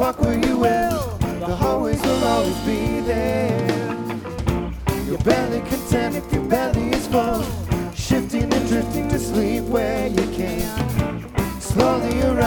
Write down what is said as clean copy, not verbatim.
walk where you will, the hallways will always be there. You're barely content